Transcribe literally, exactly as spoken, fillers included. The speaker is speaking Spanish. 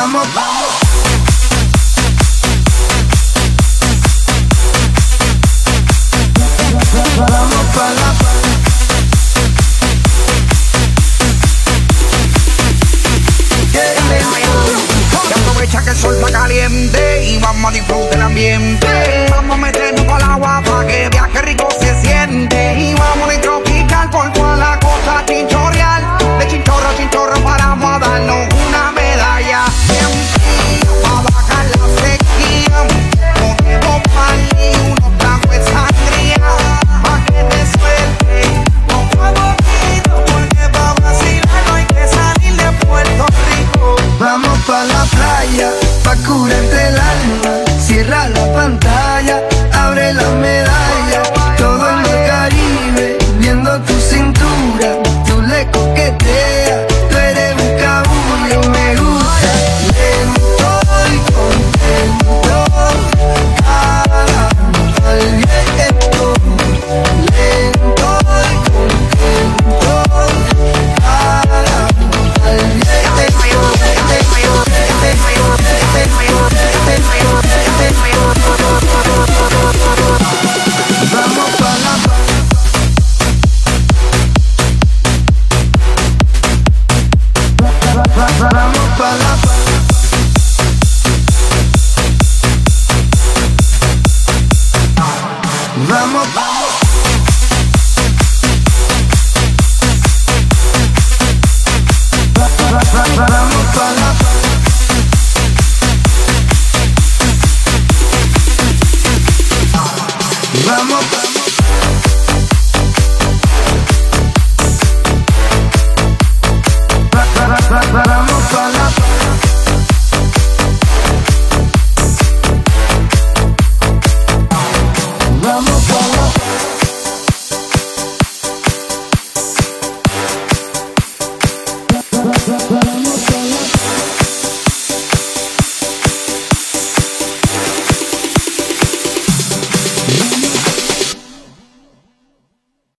Vamos, vamos. Vamos pa' la y aprovecha que el sol está caliente y vamos a disfrutar el ambiente. Vamos a meternos para el agua para que viaje rico se siente. Y vamos a tropical por toda la costa chinchorreal. De chinchorro a chinchorro paramos a darnos una medalla. Para bajar la sequía, ponemos pan y unos tragos de sangría. Pa' que te suelte con favorito, porque pa' vacilar no hay que salir de Puerto Rico. Vamos pa' la playa, pa' curarte el alma. Cierra la pantalla.